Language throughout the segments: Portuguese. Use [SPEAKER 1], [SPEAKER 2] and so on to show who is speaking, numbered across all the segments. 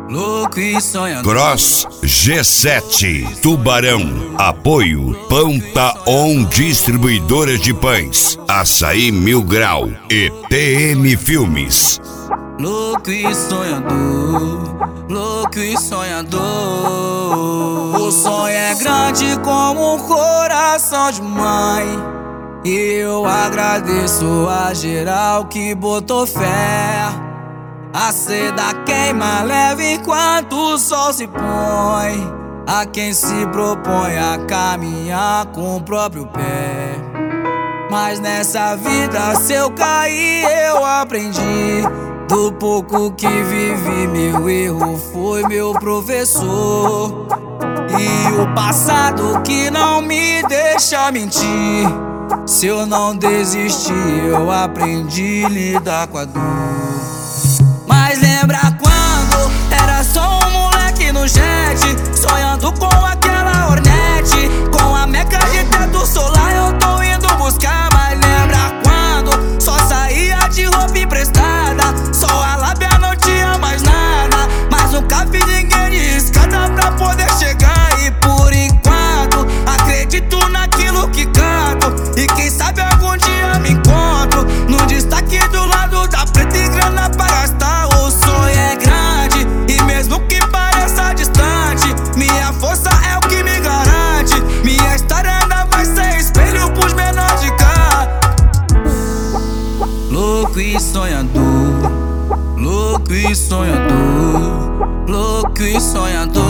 [SPEAKER 1] louco e sonhador.
[SPEAKER 2] Cross G7 Tubarão. Apoio Pampa On Distribuidoras de Pães, Açaí Mil Grau e TM Filmes.
[SPEAKER 1] Louco e sonhador, louco e sonhador. O sonho é grande como um coração de mãe, e eu agradeço a geral que botou fé. A seda queima leve enquanto o sol se põe, a quem se propõe a caminhar com o próprio pé. Mas nessa vida, se eu cair, eu aprendi. Do pouco que vivi, meu erro foi meu professor. E o passado que não me deixa mentir. Se eu não desistir, eu aprendi a lidar com a dor. Mas lembra quando era só um moleque no jet, sonhando com aquela Hornet, com a meca de teto solar eu tô indo buscar. Mas lembra quando só saía de roupa emprestada, só a lábia não tinha mais nada, mas nunca vi ninguém de escada pra poder chegar. E por enquanto acredito naquilo que canto, e quem sabe algum dia me encontro no destaque do lado da preta e grana pra gastar. O sonho é grande e mesmo que pareça distante, minha força é o que me garante. Minha história ainda vai ser espelho pros menores de cá. Louco e sonhador, louco e sonhador, louco e sonhador.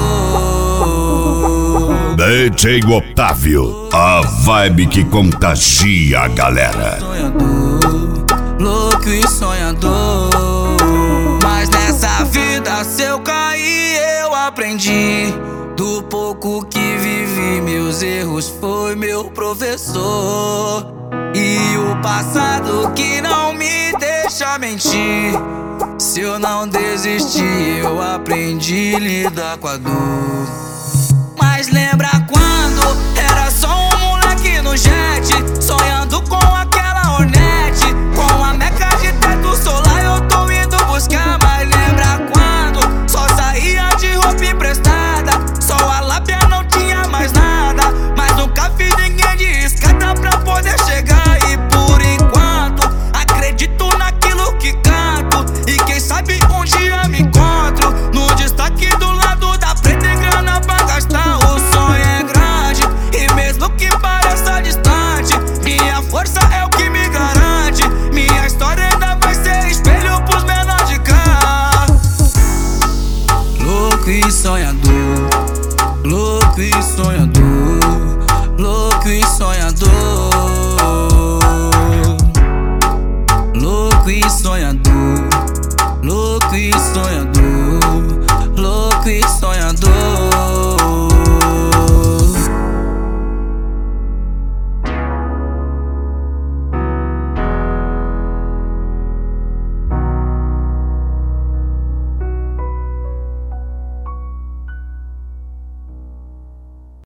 [SPEAKER 2] DJ Otávio, a vibe que contagia a galera.
[SPEAKER 1] Sonhador, louco e sonhador. Mas nessa vida, se eu cair, eu aprendi. Do pouco que vivi, meus erros foi meu professor. E o passado que não me deixa mentir. Se eu não desistir, eu aprendi a lidar com a dor. Mas lembra quando era só um moleque no jet, sonhando com aquela Hornet, com a meca de teto solar eu tô indo buscar. Mas lembra quando só saía de roupa emprestada, só a lábia não tinha mais nada, mas nunca vi ninguém de escada pra poder chegar. E por enquanto acredito naquilo que canto, e quem sabe um dia me encontro no destaque do lado da preta e grana pra gastar. O sonho é grande e mesmo que pareça distante, minha força é o que me garante. Minha história ainda vai ser espelho pros menores de cá. Louco e sonhador,